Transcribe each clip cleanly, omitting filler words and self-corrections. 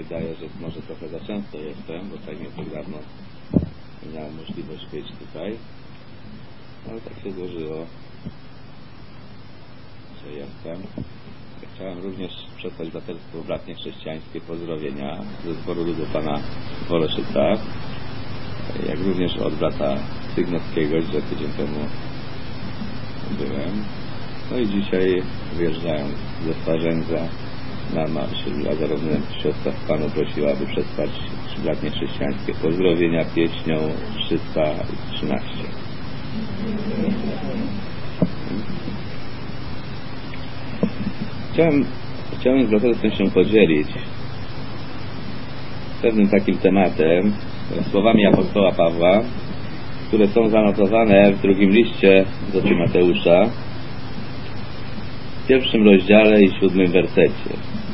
wydaje, że może trochę za często jestem, bo tak nie tak dawno miałem możliwość być tutaj, ale tak się złożyło, że jestem. Chciałem również przesłać braterstwo bratnie chrześcijańskie pozdrowienia ze zboru ludu pana w Oleszycach, jak również od brata Sygnowskiego, gdzie tydzień temu byłem. No i dzisiaj wyjeżdżając ze Starzędza na marsz Lazarowny siostra w Panu prosiła, aby przesłać bratnie chrześcijańskie pozdrowienia pieśnią 313. Chciałem z braterstwem się podzielić pewnym takim tematem, słowami apostoła Pawła, które są zanotowane w drugim liście do Tymoteusza, w 1 rozdziale i 7 wersecie,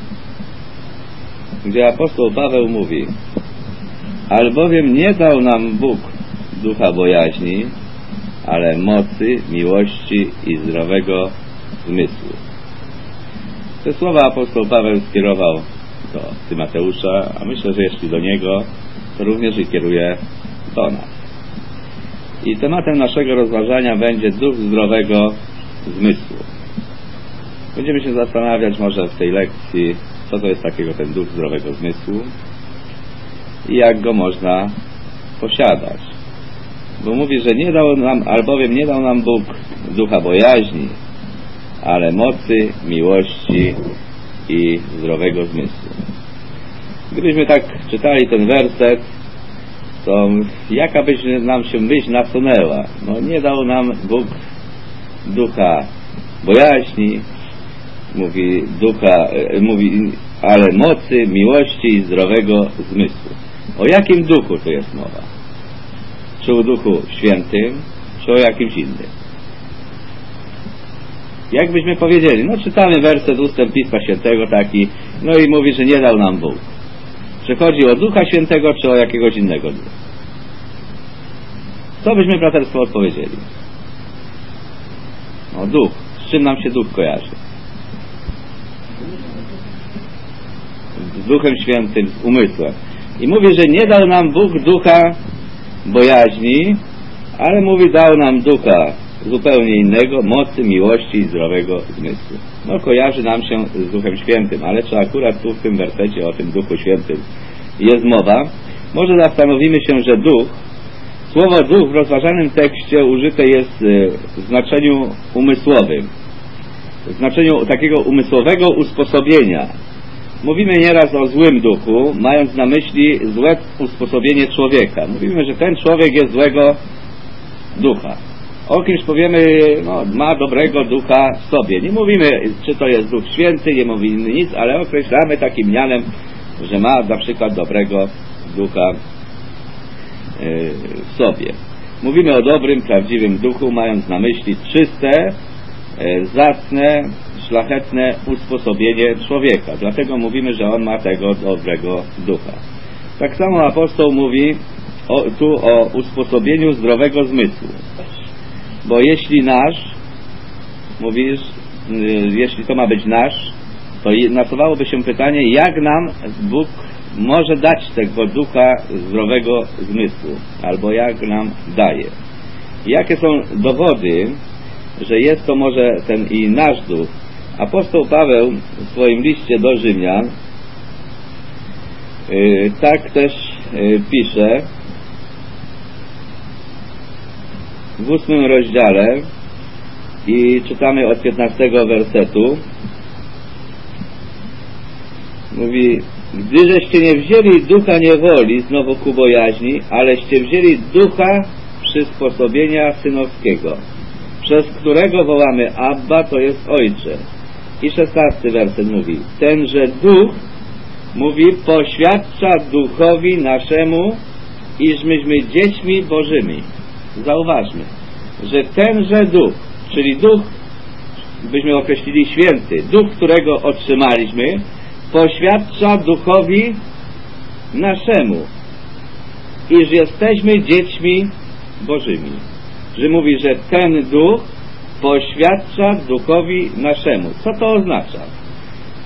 gdzie apostoł Paweł mówi: albowiem nie dał nam Bóg ducha bojaźni, ale mocy, miłości i zdrowego zmysłu. Te słowa apostoł Paweł skierował do Tymoteusza, a myślę, że jeśli do niego, to również i kieruje do nas. I tematem naszego rozważania będzie duch zdrowego zmysłu. Będziemy się zastanawiać może w tej lekcji, co to jest takiego ten duch zdrowego zmysłu i jak go można posiadać. Bo mówi, że albowiem nie dał nam Bóg ducha bojaźni, ale mocy, miłości i zdrowego zmysłu. Gdybyśmy tak czytali ten werset, to jaka by nam się myśl nasunęła? No nie dał nam Bóg ducha bojaźni, ale mocy, miłości i zdrowego zmysłu. O jakim duchu tu jest mowa? Czy o Duchu Świętym, czy o jakimś innym? Jak byśmy powiedzieli? No czytamy werset, ustęp Pisma Świętego taki, no i mówi, że nie dał nam Bóg. Czy chodzi o Ducha Świętego, czy o jakiegoś innego ducha? Co byśmy braterstwo odpowiedzieli? No duch. Z czym nam się duch kojarzy? Z Duchem Świętym, z umysłem. I mówi, że nie dał nam Bóg ducha bojaźni, ale mówi, dał nam ducha zupełnie innego, mocy, miłości i zdrowego zmysłu. No kojarzy nam się z Duchem Świętym, ale czy akurat tu w tym wersecie o tym Duchu Świętym jest mowa? Może zastanowimy się, że duch, słowo duch w rozważanym tekście użyte jest w znaczeniu umysłowym, w znaczeniu takiego umysłowego usposobienia. Mówimy nieraz o złym duchu, mając na myśli złe usposobienie człowieka. Mówimy, że ten człowiek jest złego ducha. O kimś powiemy, no, ma dobrego ducha w sobie. Nie mówimy, czy to jest Duch Święty, nie mówimy nic, ale określamy takim mianem, że ma na przykład dobrego ducha w sobie. Mówimy o dobrym, prawdziwym duchu, mając na myśli czyste, zacne, szlachetne usposobienie człowieka. Dlatego mówimy, że on ma tego dobrego ducha. Tak samo apostoł mówi tu o usposobieniu zdrowego zmysłu. Bo jeśli jeśli to ma być nasz, to nasuwałoby się pytanie, jak nam Bóg może dać tego ducha zdrowego zmysłu, albo jak nam daje. Jakie są dowody, że jest to może ten i nasz duch? Apostoł Paweł w swoim liście do Rzymian tak też pisze w 8 rozdziale i czytamy od 15 wersetu. Mówi: gdyżeście nie wzięli ducha niewoli znowu ku bojaźni, aleście wzięli ducha przysposobienia synowskiego, przez którego wołamy Abba, to jest Ojcze. I 16 werset mówi: tenże duch, mówi, poświadcza duchowi naszemu, iż myśmy dziećmi Bożymi. Zauważmy, że tenże duch, czyli duch, byśmy określili święty, duch, którego otrzymaliśmy, poświadcza duchowi naszemu, iż jesteśmy dziećmi Bożymi. Że mówi, że ten duch poświadcza duchowi naszemu. Co to oznacza?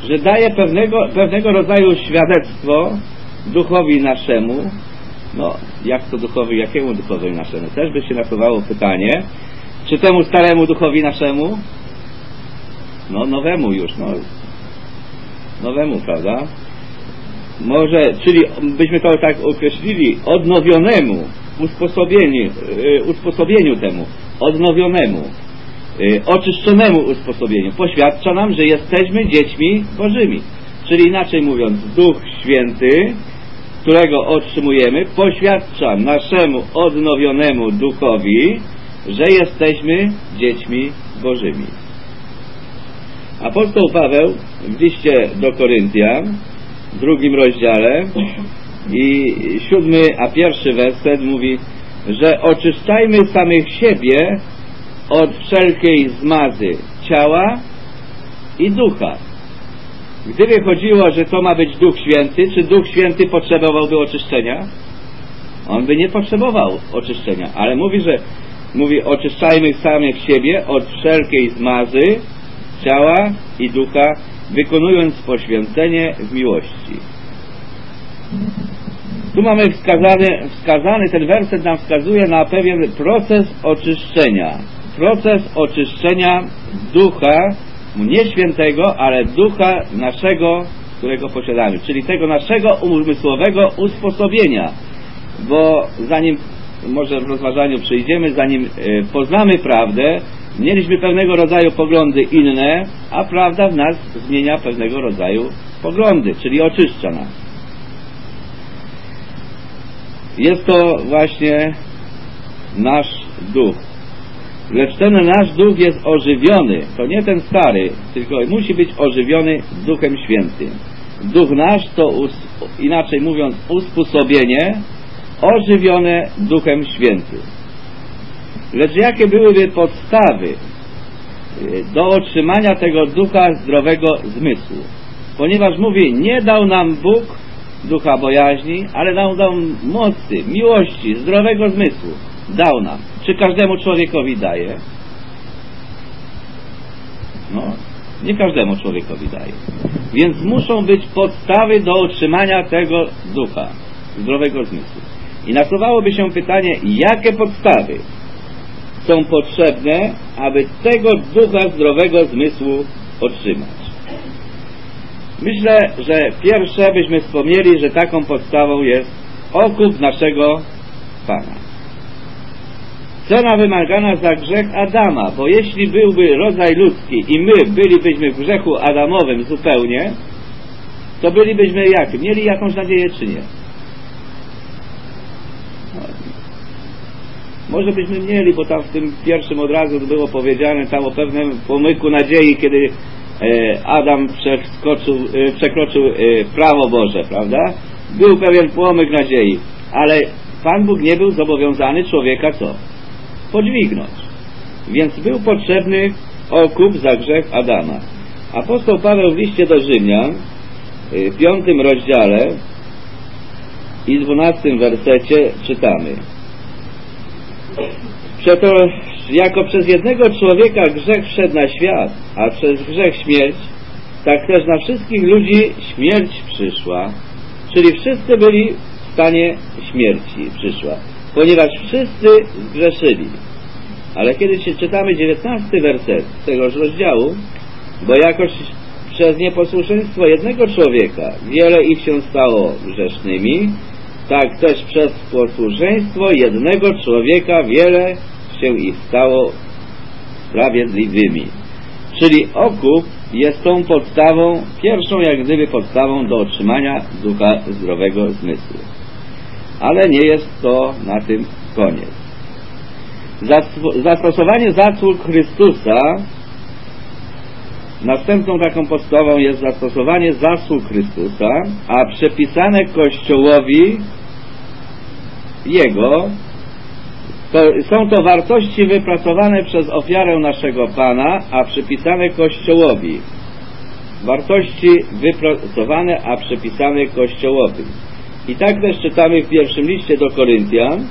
że daje pewnego rodzaju świadectwo duchowi naszemu. No, jak to duchowi, jakiemu duchowi naszemu? Też by się nasuwało pytanie, czy temu staremu duchowi naszemu? No, nowemu już, no. Nowemu, prawda? Może, czyli byśmy to tak określili, odnowionemu, usposobieniu temu, odnowionemu, oczyszczonemu usposobieniu. Poświadcza nam, że jesteśmy dziećmi Bożymi. Czyli inaczej mówiąc, Duch Święty, którego otrzymujemy, poświadcza naszemu odnowionemu duchowi, że jesteśmy dziećmi Bożymi. Apostoł Paweł w liście do Koryntian, w 2 rozdziale i 7, a 1 werset mówi, że oczyszczajmy samych siebie od wszelkiej zmazy ciała i ducha. Gdyby chodziło, że to ma być Duch Święty, czy Duch Święty potrzebowałby oczyszczenia? On by nie potrzebował oczyszczenia, ale mówi oczyszczajmy samych siebie od wszelkiej zmazy ciała i ducha, wykonując poświęcenie w miłości. Tu mamy wskazany, ten werset nam wskazuje na pewien proces oczyszczenia. Proces oczyszczenia ducha, nie świętego, ale ducha naszego, którego posiadamy, czyli tego naszego umysłowego usposobienia. Bo zanim może w rozważaniu przyjdziemy, zanim poznamy prawdę, mieliśmy pewnego rodzaju poglądy inne, a prawda w nas zmienia pewnego rodzaju poglądy, czyli oczyszcza nas. Jest to właśnie nasz duch. Lecz ten nasz duch jest ożywiony. To nie ten stary, tylko musi być ożywiony Duchem Świętym. Duch nasz to, inaczej mówiąc, usposobienie ożywione Duchem Świętym. Lecz jakie byłyby podstawy do otrzymania tego ducha zdrowego zmysłu? Ponieważ mówi, nie dał nam Bóg ducha bojaźni, ale dał mocy, miłości, zdrowego zmysłu. Dał nam. Czy każdemu człowiekowi daje? No, nie każdemu człowiekowi daje. Więc muszą być podstawy do otrzymania tego ducha, zdrowego zmysłu. I nasuwałoby się pytanie, jakie podstawy są potrzebne, aby tego ducha zdrowego zmysłu otrzymać? Myślę, że pierwsze byśmy wspomnieli, że taką podstawą jest okup naszego Pana. Cena wymagana za grzech Adama, bo jeśli byłby rodzaj ludzki i my bylibyśmy w grzechu Adamowym zupełnie, to bylibyśmy jak? Mieli jakąś nadzieję czy nie? Może byśmy mieli, bo tam w tym pierwszym od razu było powiedziane tam o pewnym pomyku nadziei, kiedy Adam przekroczył prawo Boże, prawda? Był pewien płomyk nadziei, ale Pan Bóg nie był zobowiązany człowieka co? Podźwignąć. Więc był potrzebny okup za grzech Adama. Apostoł Paweł w liście do Rzymian w 5 rozdziale i 12 wersecie czytamy: Przeto jako przez jednego człowieka grzech wszedł na świat, a przez grzech śmierć, tak też na wszystkich ludzi śmierć przyszła. Czyli wszyscy byli w stanie śmierci przyszła, ponieważ wszyscy zgrzeszyli. Ale kiedy czytamy 19 werset tegoż rozdziału, bo jakoś przez nieposłuszeństwo jednego człowieka wiele ich się stało grzesznymi, tak też przez posłuszeństwo jednego człowieka wiele się ich stało sprawiedliwymi. Czyli okup jest tą podstawą, pierwszą jak gdyby podstawą do otrzymania ducha zdrowego zmysłu. Ale nie jest to na tym koniec. Zastosowanie zasług Chrystusa, następną taką podstawą jest zastosowanie zasług Chrystusa, a przypisane Kościołowi Jego są to wartości wypracowane przez ofiarę naszego Pana, a przypisane Kościołowi. Wartości wypracowane, a przypisane Kościołowi. I tak też czytamy w pierwszym liście do Koryntian,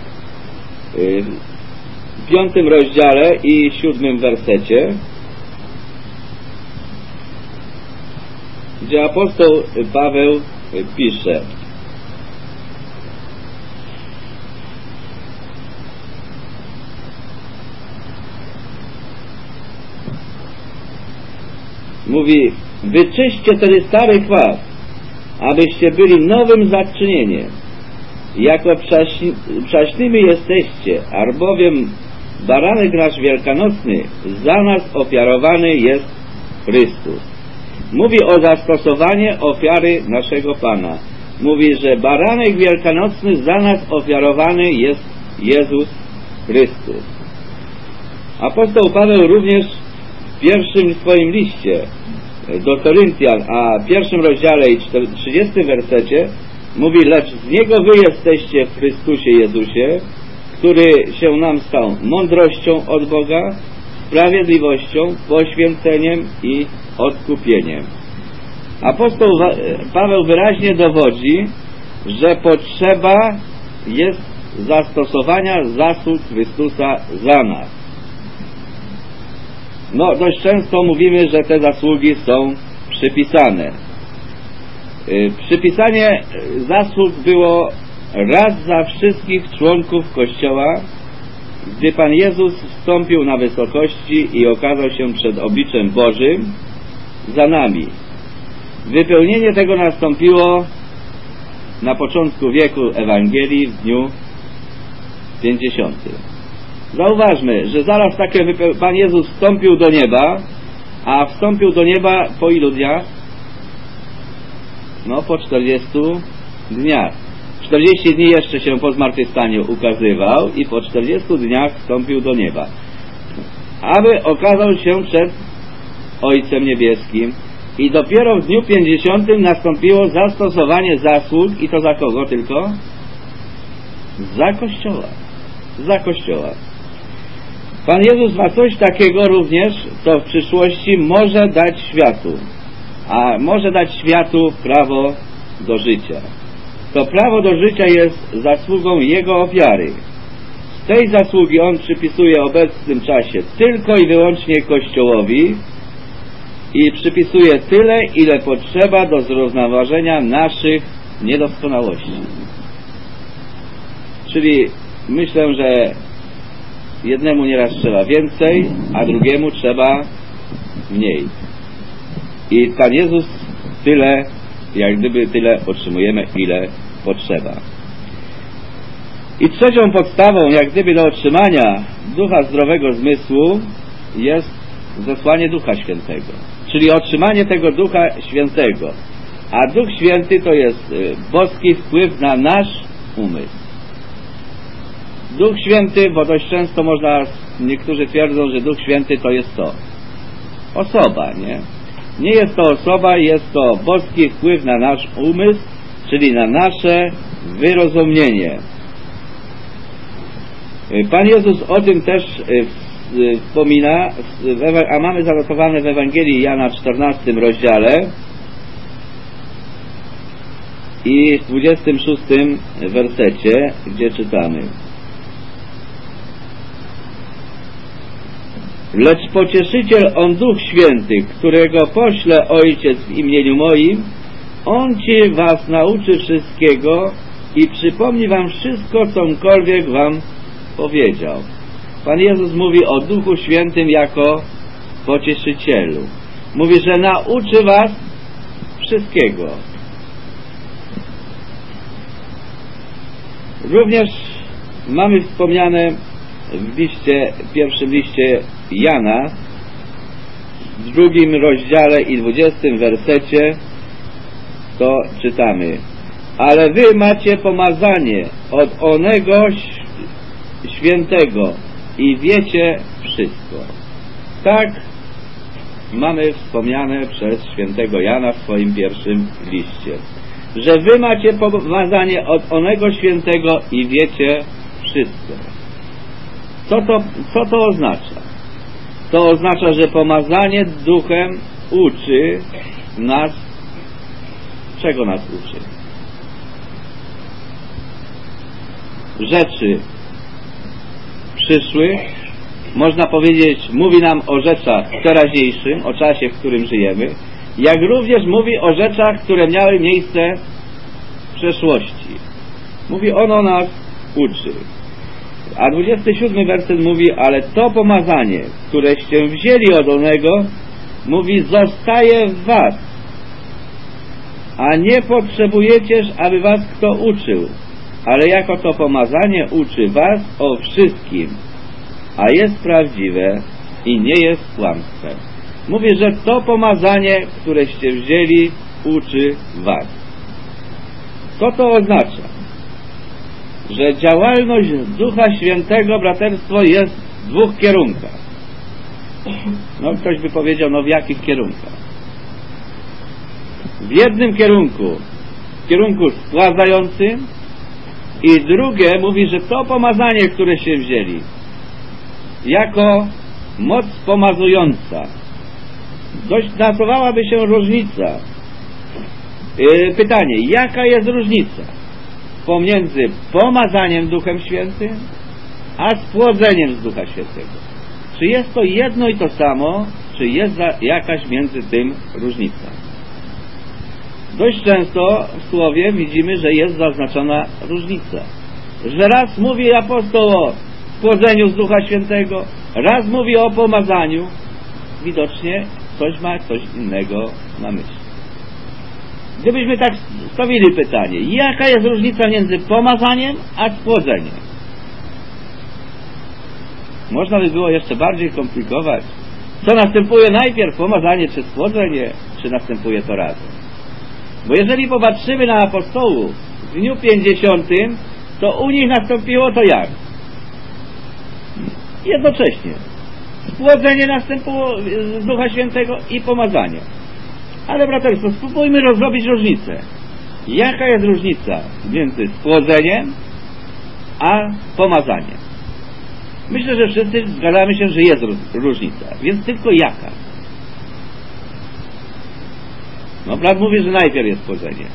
w 5 rozdziale i 7 wersecie. gdzie apostoł Paweł pisze: mówi: wyczyście tedy stary kwas, abyście byli nowym zaczynieniem, jako przaśnymi jesteście, albowiem baranek nasz wielkanocny za nas ofiarowany jest Chrystus. Mówi o zastosowanie ofiary naszego Pana. Mówi, że baranek wielkanocny za nas ofiarowany jest Jezus Chrystus. Apostoł Paweł również w pierwszym swoim liście do Koryntian, a w 1 rozdziale i 30 wersecie mówi: lecz z Niego wy jesteście w Chrystusie Jezusie, który się nam stał mądrością od Boga, sprawiedliwością, poświęceniem i odkupieniem. Apostoł Paweł wyraźnie dowodzi, że potrzeba jest zastosowania zasług Chrystusa za nas. Dość często mówimy, że te zasługi są przypisane. Przypisanie zasług było raz za wszystkich członków Kościoła, gdy Pan Jezus wstąpił na wysokości i okazał się przed obliczem Bożym za nami. Wypełnienie tego nastąpiło na początku wieku Ewangelii w dniu 50. Zauważmy, że zaraz takie Pan Jezus wstąpił do nieba, a wstąpił do nieba po ilu dniach? Po 40 dniach. 40 dni jeszcze się po zmartwychwstaniu ukazywał i po 40 dniach wstąpił do nieba, aby okazał się przed Ojcem Niebieskim, i dopiero w dniu 50 nastąpiło zastosowanie zasług, i to za kogo tylko? Za Kościoła. Za Kościoła. Pan Jezus ma coś takiego również, co w przyszłości może dać światu, a może dać światu prawo do życia. To prawo do życia jest zasługą Jego ofiary. Z tej zasługi On przypisuje w obecnym czasie tylko i wyłącznie Kościołowi i przypisuje tyle, ile potrzeba do zrównoważenia naszych niedoskonałości. Czyli myślę, że jednemu nieraz trzeba więcej, a drugiemu trzeba mniej. I Pan Jezus tyle, jak gdyby tyle otrzymujemy, ile potrzeba. I trzecią podstawą, jak gdyby do otrzymania ducha zdrowego zmysłu, jest zesłanie Ducha Świętego, czyli otrzymanie tego Ducha Świętego. A Duch Święty to jest boski wpływ na nasz umysł. Duch Święty, bo dość często niektórzy twierdzą, że Duch Święty to jest to osoba, nie? Nie jest to osoba, jest to boski wpływ na nasz umysł, czyli na nasze wyrozumienie. Pan Jezus o tym też wspomina, a mamy zanotowane w Ewangelii Jana w 14 rozdziale i w 26 wersecie, gdzie czytamy: lecz Pocieszyciel, On Duch Święty, którego pośle Ojciec w imieniu moim, On Ci was nauczy wszystkiego i przypomni wam wszystko, comkolwiek wam powiedział. Pan Jezus mówi o Duchu Świętym jako Pocieszycielu. Mówi, że nauczy was wszystkiego. Również mamy wspomniane w pierwszym liście Jana, w 2 rozdziale i 20 wersecie, to czytamy: ale wy macie pomazanie od onego świętego i wiecie wszystko. Tak mamy wspomniane przez świętego Jana w swoim pierwszym liście, że wy macie pomazanie od onego świętego i wiecie wszystko. Co to oznacza? To oznacza, że pomazanie duchem uczy nas. Czego nas uczy? Rzeczy przyszłych, można powiedzieć, mówi nam o rzeczach teraźniejszym, o czasie, w którym żyjemy, jak również mówi o rzeczach, które miały miejsce w przeszłości. Mówi, ono nas uczy. A 27 werset mówi, ale to pomazanie, któreście wzięli od onego, mówi, zostaje w was, a nie potrzebujecież, aby was kto uczył, ale jako to pomazanie uczy was o wszystkim, a jest prawdziwe i nie jest kłamstwem. Mówi, że to pomazanie, któreście wzięli, uczy was. Co to oznacza? Że działalność Ducha Świętego, braterstwo, jest w dwóch kierunkach. No ktoś by powiedział, no w jakich kierunkach? W jednym kierunku, w kierunku spładzającym, i drugie mówi, że to pomazanie, które się wzięli, jako moc pomazująca. Dość nasuwałaby się różnica. Pytanie, jaka jest różnica pomiędzy pomazaniem Duchem Świętym a spłodzeniem z Ducha Świętego? Czy jest to jedno i to samo, czy jest jakaś między tym różnica? Dość często w Słowie widzimy, że jest zaznaczona różnica. Że raz mówi apostoł o spłodzeniu z Ducha Świętego, raz mówi o pomazaniu. Widocznie ktoś ma coś innego na myśli. Gdybyśmy tak stawili pytanie, jaka jest różnica między pomazaniem a spłodzeniem? Można by było jeszcze bardziej komplikować. Co następuje najpierw, pomazanie czy spłodzenie, czy następuje to razem? Bo jeżeli popatrzymy na apostołów w dniu 50, to u nich nastąpiło to jak? Jednocześnie. Spłodzenie następuje z Ducha Świętego i pomazanie. Ale braterstwo, spróbujmy rozrobić różnicę. Jaka jest różnica między spłodzeniem a pomazaniem? Myślę, że wszyscy zgadzamy się, że jest różnica. Więc tylko jaka? No brat mówi, że najpierw jest spłodzenie.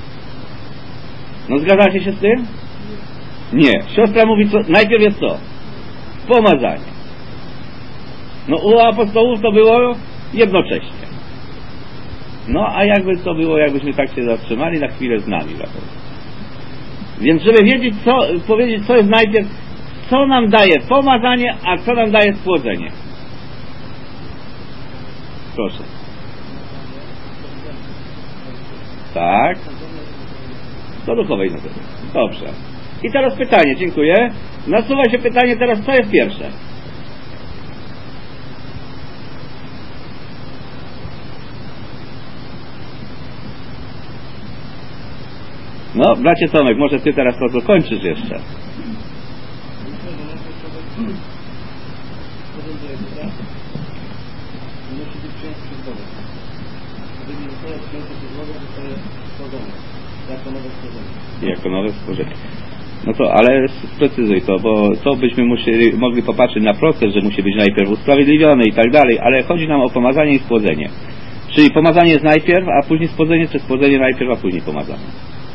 No zgadzacie się z tym? Nie. Siostra mówi, co najpierw jest co? Pomazanie. No u apostołów to było jednocześnie. No a jakby to było, jakbyśmy tak się zatrzymali na chwilę z nami. Więc żeby wiedzieć, powiedzieć, co jest najpierw, co nam daje pomazanie, a co nam daje spłodzenie. Proszę. Tak. Do duchowej natury. Dobrze. I teraz pytanie, dziękuję. Nasuwa się pytanie teraz, co jest pierwsze? No, bracie Tomek, może ty teraz to dokończysz jeszcze. Jako nowe stworzenie. No to, ale sprecyzuj to, bo to byśmy mogli popatrzeć na proces, że musi być najpierw usprawiedliwiony i tak dalej, ale chodzi nam o pomazanie i spłodzenie. Czyli pomazanie jest najpierw, a później spłodzenie, czy spłodzenie najpierw, a później pomazanie?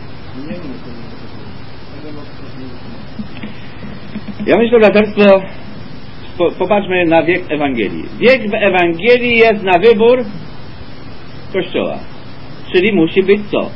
Ja myślę, braterstwo, popatrzmy na wiek Ewangelii. Wiek w Ewangelii jest na wybór Kościoła. Czyli musi być co?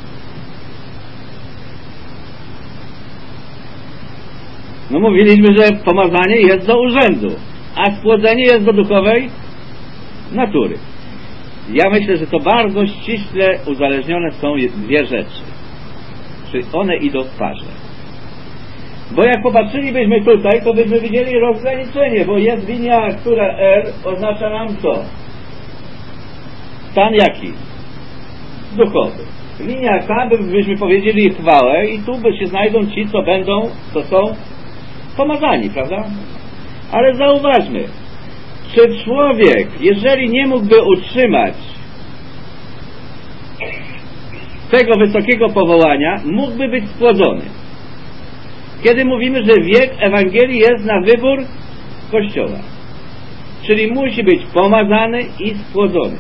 No mówiliśmy, że pomazanie jest do urzędu, a spłodzenie jest do duchowej natury. Ja myślę, że to bardzo ściśle uzależnione są dwie rzeczy. Czyli one idą w parze. Bo jak popatrzylibyśmy tutaj, to byśmy widzieli rozgraniczenie, bo jest linia, która R oznacza nam co? Stan jaki? Duchowy. Linia K, byśmy powiedzieli chwałę i tu by się znajdą ci, co są pomazani, prawda? Ale zauważmy, czy człowiek, jeżeli nie mógłby utrzymać tego wysokiego powołania, mógłby być spłodzony. Kiedy mówimy, że wiek Ewangelii jest na wybór Kościoła. Czyli musi być pomazany i spłodzony.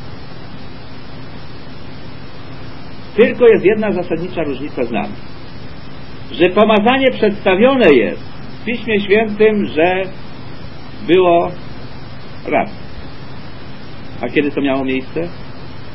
Tylko jest jedna zasadnicza różnica z nami. Że pomazanie przedstawione jest w Piśmie Świętym, że było raz. A kiedy to miało miejsce?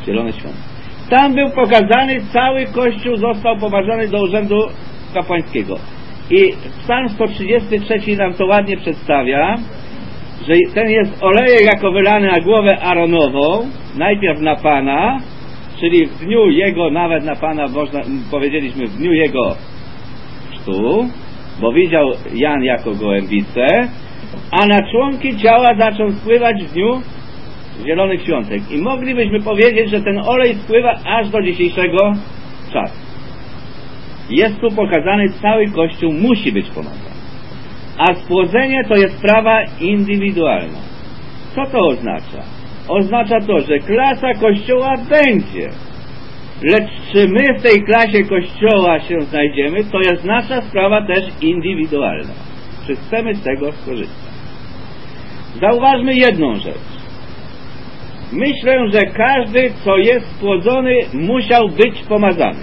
Zielony Świątek. Tam był pokazany cały Kościół, został poważany do urzędu kapłańskiego. I Psalm 133 nam to ładnie przedstawia, że ten jest olejek jako wylany na głowę Aaronową, najpierw na Pana, czyli w dniu jego, nawet na Pana, można, powiedzieliśmy, w dniu jego chrztu, bo widział Jan jako gołębicę, a na członki ciała zaczął spływać w dniu Zielonych Świątek. I moglibyśmy powiedzieć, że ten olej spływa aż do dzisiejszego czasu. Jest tu pokazany, cały Kościół musi być pomazany. A spłodzenie to jest sprawa indywidualna. Co to oznacza? Oznacza to, że klasa Kościoła będzie. Lecz czy my w tej klasie Kościoła się znajdziemy, to jest nasza sprawa też indywidualna. Czy chcemy z tego skorzystać? Zauważmy jedną rzecz. Myślę, że każdy, co jest spłodzony, musiał być pomazany.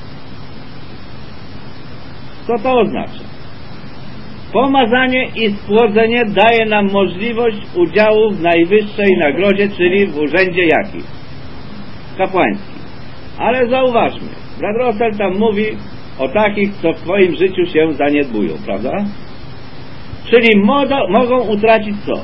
Co to oznacza? Pomazanie i spłodzenie daje nam możliwość udziału w najwyższej nagrodzie, czyli w urzędzie jaki? Kapłańskim. Ale zauważmy, brat Rossel tam mówi o takich, co w swoim życiu się zaniedbują, prawda? Czyli mogą utracić co?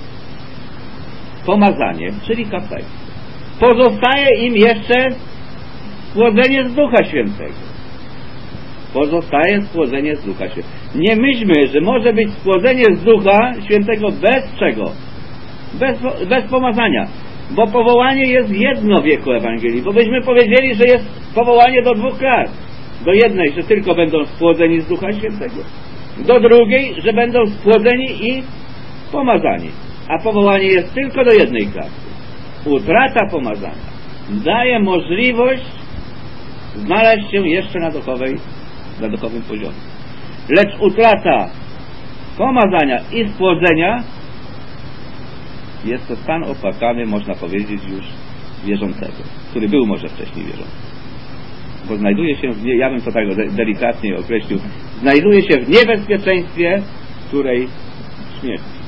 Pomazanie, czyli kapłaństwo. Pozostaje im jeszcze spłodzenie z Ducha Świętego. Pozostaje spłodzenie z Ducha Świętego. Nie myślmy, że może być spłodzenie z Ducha Świętego bez czego? Bez pomazania. Bo powołanie jest jedno w wieku Ewangelii. Bo byśmy powiedzieli, że jest powołanie do 2 klas. Do jednej, że tylko będą spłodzeni z Ducha Świętego. Do drugiej, że będą spłodzeni i pomazani. A powołanie jest tylko do jednej klasy. Utrata pomazania daje możliwość znaleźć się jeszcze na duchowym poziomie. Lecz utrata pomazania i spłodzenia jest to stan opłakany, można powiedzieć, już wierzącego, który był może wcześniej wierzący. Bo znajduje się ja bym to tak delikatnie określił, znajduje się w niebezpieczeństwie, której śmierci.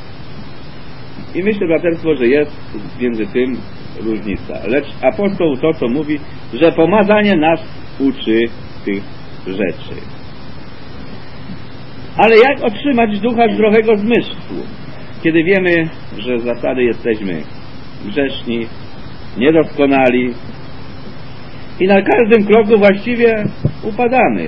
I myślę, braterstwo, że jest między tym różnica. Lecz apostoł to, co mówi, że pomazanie nas uczy tych rzeczy. Ale jak otrzymać ducha zdrowego zmysłu, kiedy wiemy, że z zasady jesteśmy grzeszni, niedoskonali i na każdym kroku właściwie upadamy?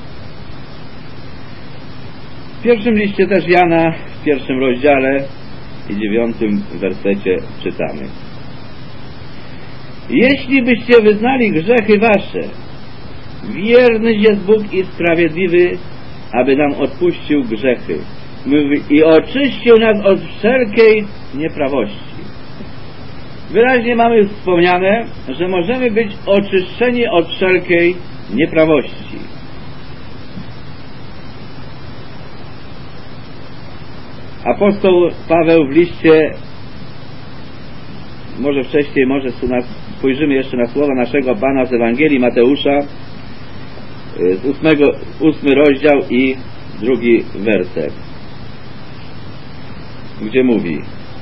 W pierwszym liście też Jana, w 1 rozdziale i 9 wersecie czytamy: jeśli byście wyznali grzechy wasze, wierny jest Bóg i sprawiedliwy, aby nam odpuścił grzechy i oczyścił nas od wszelkiej nieprawości. Wyraźnie mamy wspomniane, że możemy być oczyszczeni od wszelkiej nieprawości. Apostoł Paweł w liście, może wcześniej, może spojrzymy jeszcze na słowa naszego Pana z Ewangelii Mateusza, 8 rozdział i 2 werset, gdzie mówi: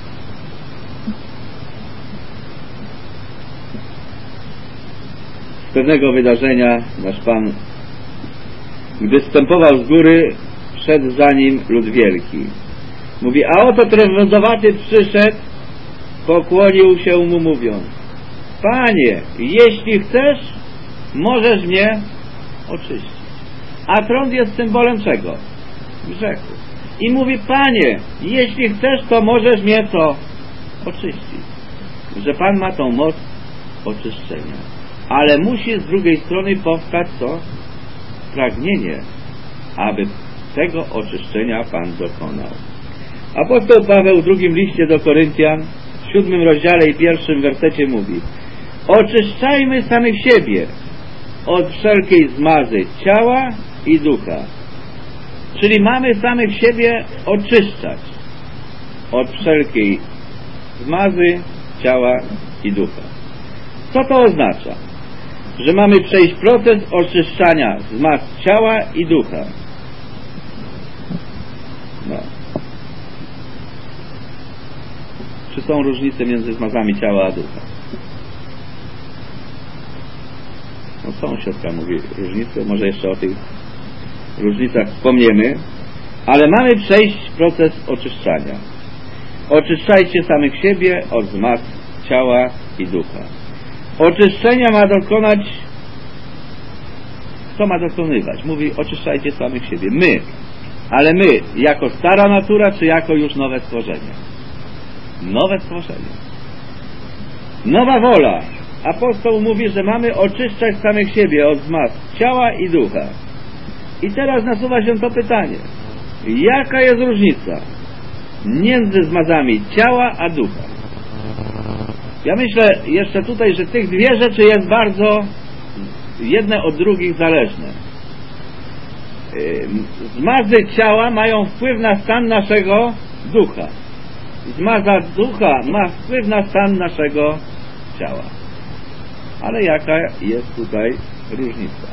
z pewnego wydarzenia nasz Pan, gdy zstępował z góry, szedł za nim lud wielki. Mówi: a oto trężowaty przyszedł, pokłonił się mu, mówiąc: Panie, jeśli chcesz, możesz mnie oczyścić. A trąd jest symbolem czego? Grzechu. I mówi: Panie, jeśli chcesz, to możesz mnie co? Oczyścić. Że Pan ma tą moc oczyszczenia. Ale musi z drugiej strony powstać co? Pragnienie, aby tego oczyszczenia Pan dokonał. Apostoł Paweł w 2 liście do Koryntian, w 7 rozdziale i 1 wersecie mówi: oczyszczajmy samych siebie od wszelkiej zmazy ciała i ducha. Czyli mamy samych siebie oczyszczać od wszelkiej zmazy ciała i ducha. Co to oznacza? Że mamy przejść proces oczyszczania zmaz ciała i ducha. No. Czy są różnice między zmazami ciała a ducha? No sąsiadka mówi różnice, może jeszcze o tych różnicach wspomniemy, ale mamy przejść proces oczyszczania. Oczyszczajcie samych siebie od zmaz ciała i ducha. Oczyszczenia ma dokonać, kto ma dokonywać? Mówi, oczyszczajcie samych siebie. My. Ale my, jako stara natura, czy jako już nowe stworzenie? Nowe stworzenie. Nowa wola. Apostoł mówi, że mamy oczyszczać samych siebie od zmaz ciała i ducha. I teraz nasuwa się to pytanie. Jaka jest różnica między zmazami ciała a ducha? Ja myślę jeszcze tutaj, że tych dwie rzeczy jest bardzo jedne od drugich zależne. Zmazy ciała mają wpływ na stan naszego ducha. Zmaza ducha ma wpływ na stan naszego ciała. Ale jaka jest tutaj różnica?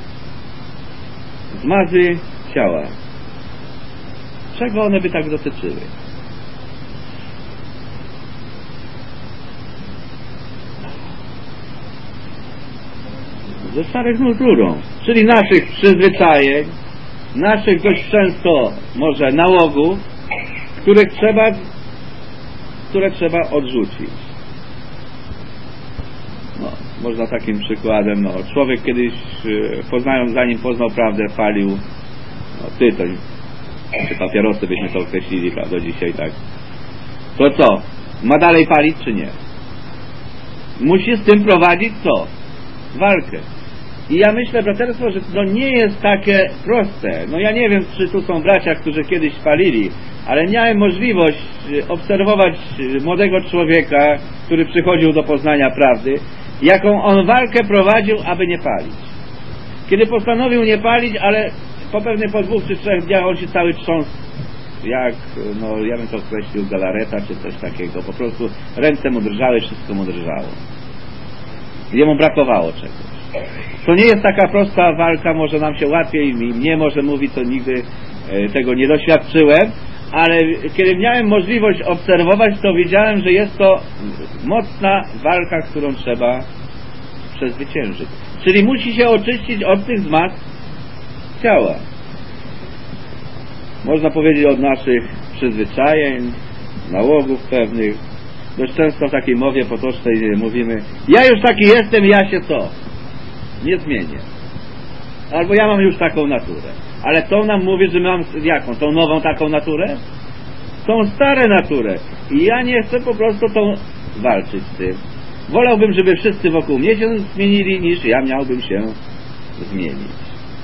Zmazy ciała. Czego one by tak dotyczyły? Ze starych naturą, czyli naszych przyzwyczajeń, naszych dość często może nałogów, które trzeba odrzucić. No, można takim przykładem, człowiek kiedyś zanim poznał prawdę, palił tytoń, czy papierosy byśmy to określili, prawda, dzisiaj tak. To co? Ma dalej palić czy nie? Musi z tym prowadzić co? Walkę. I ja myślę, braterstwo, że to nie jest takie proste. No ja nie wiem, czy tu są bracia, którzy kiedyś palili, ale miałem możliwość obserwować młodego człowieka, który przychodził do poznania prawdy, jaką on walkę prowadził, aby nie palić. Kiedy postanowił nie palić, ale po 2 czy 3 dniach on się cały trząsł, jak, ja bym to określił, galareta, czy coś takiego. Po prostu ręce mu drżały, wszystko mu drżało. Jemu brakowało czegoś. To nie jest taka prosta walka, może nam się łatwiej, mnie może mówi, to nigdy tego nie doświadczyłem, ale kiedy miałem możliwość obserwować, to wiedziałem, że jest to mocna walka, którą trzeba przezwyciężyć. Czyli musi się oczyścić od tych zmaz ciała. Można powiedzieć od naszych przyzwyczajeń, nałogów pewnych. Dość często w takiej mowie potocznej mówimy: ja już taki jestem, ja się co? Nie zmienię. Albo ja mam już taką naturę. Ale to nam mówi, że mam jaką? Tą nową taką naturę? Tą stare naturę. I ja nie chcę po prostu walczyć z tym. Wolałbym, żeby wszyscy wokół mnie się zmienili, niż ja miałbym się zmienić.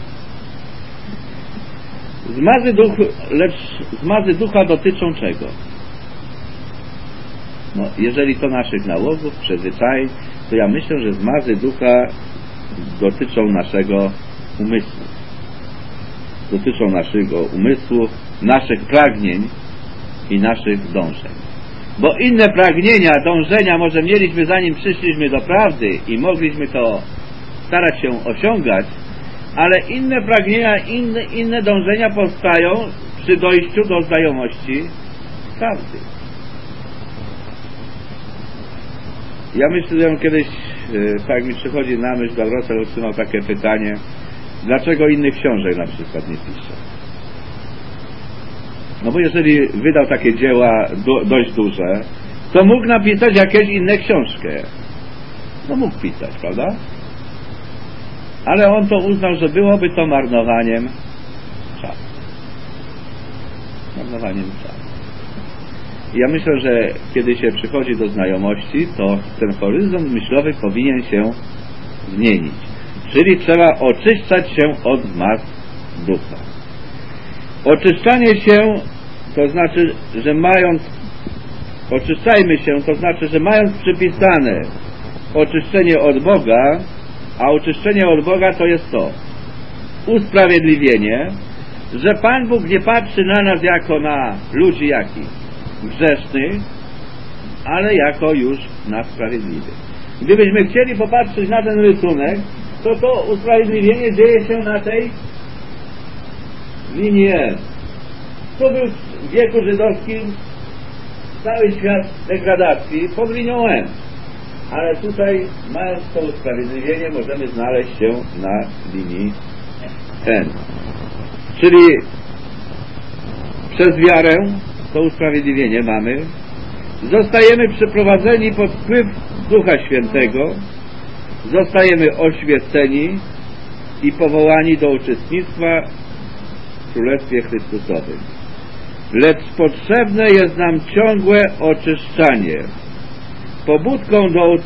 Zmazy ducha dotyczą czego? Jeżeli to naszych nałogów, przyzwyczajeń, to ja myślę, że zmazy ducha dotyczą naszego umysłu. Dotyczą naszego umysłu, naszych pragnień i naszych dążeń. Bo inne pragnienia, dążenia może mieliśmy, zanim przyszliśmy do prawdy i mogliśmy to starać się osiągać, ale inne pragnienia, inne dążenia powstają przy dojściu do znajomości prawdy. Ja myślę, że kiedyś, tak mi przychodzi na myśl, Gabriel otrzymał takie pytanie: dlaczego innych książek na przykład nie pisze? No bo jeżeli wydał takie dzieła dość duże, to mógł napisać jakieś inne książkę. No mógł pisać, prawda? Ale on to uznał, że byłoby to marnowaniem czasu. Marnowaniem czasu. I ja myślę, że kiedy się przychodzi do znajomości, to ten horyzont myślowy powinien się zmienić. Czyli trzeba oczyszczać się od zmaz ducha. Oczyszczanie się to znaczy, że oczyszczajmy się, to znaczy, że mając przypisane oczyszczenie od Boga, a oczyszczenie od Boga to jest to usprawiedliwienie, że Pan Bóg nie patrzy na nas jako na ludzi jakich? Grzesznych, ale jako już na sprawiedliwych. Gdybyśmy chcieli popatrzeć na ten rysunek, to usprawiedliwienie dzieje się na tej linii N. Tu był w wieku żydowskim cały świat degradacji pod linią N. ale tutaj, mając to usprawiedliwienie, możemy znaleźć się na linii N. Czyli przez wiarę to usprawiedliwienie mamy, zostajemy przeprowadzeni pod wpływ Ducha Świętego, zostajemy oświeceni i powołani do uczestnictwa w Królestwie Chrystusowym. Lecz potrzebne jest nam ciągłe oczyszczanie. Pobudka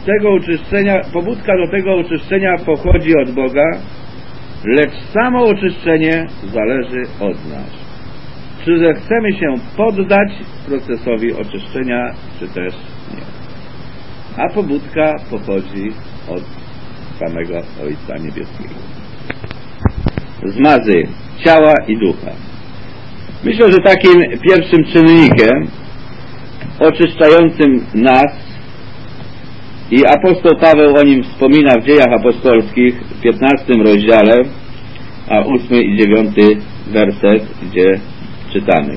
do tego oczyszczenia pochodzi od Boga, lecz samo oczyszczenie zależy od nas. Czy zechcemy się poddać procesowi oczyszczenia, czy też nie. A pobudka pochodzi od samego Ojca Niebieskiego. Zmazy ciała i ducha. Myślę, że takim pierwszym czynnikiem oczyszczającym nas, i apostoł Paweł o nim wspomina w Dziejach Apostolskich w 15 rozdziale, a 8 i 9 werset, gdzie czytamy: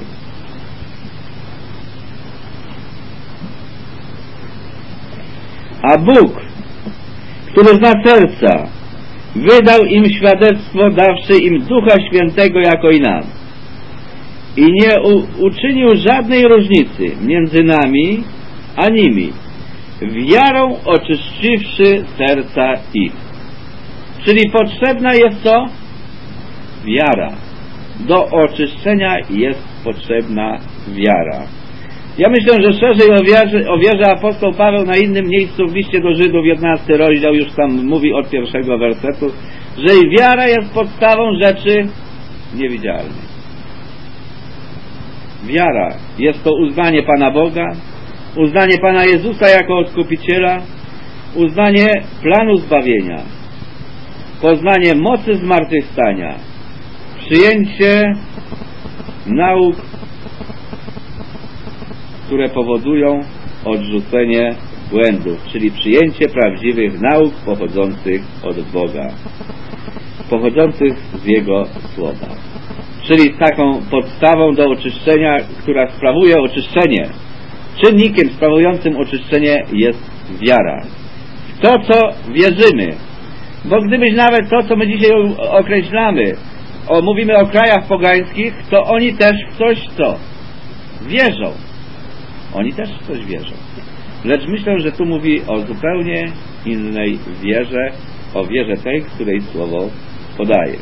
a Bóg, który zna serca, wydał im świadectwo, dawszy im Ducha Świętego jako i nam, i nie uczynił żadnej różnicy między nami a nimi, wiarą oczyściwszy serca ich. Czyli potrzebna jest co? Wiara. Do oczyszczenia jest potrzebna wiara. Ja myślę, że szerzej o wierze apostoł Paweł na innym miejscu w liście do Żydów, 11 rozdział, już tam mówi od 1 wersetu, że wiara jest podstawą rzeczy niewidzialnych. Wiara jest to uznanie Pana Boga, uznanie Pana Jezusa jako Odkupiciela, uznanie planu zbawienia, poznanie mocy zmartwychwstania, przyjęcie nauk, które powodują odrzucenie błędów, czyli przyjęcie prawdziwych nauk pochodzących od Boga, pochodzących z Jego Słowa. Czyli taką podstawą do oczyszczenia, która sprawuje oczyszczenie, czynnikiem sprawującym oczyszczenie jest wiara. W to, co wierzymy. Bo gdybyś nawet to, co my dzisiaj określamy, mówimy o krajach pogańskich, to oni też w coś co? Wierzą. Oni też w coś wierzą. Lecz myślę, że tu mówi o zupełnie innej wierze, o wierze tej, której Słowo podaje.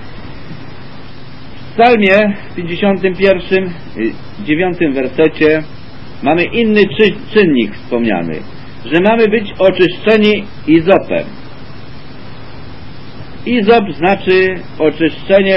W Psalmie 51, 9 wersecie mamy inny czynnik wspomniany, że mamy być oczyszczeni izopem. Izop znaczy oczyszczenie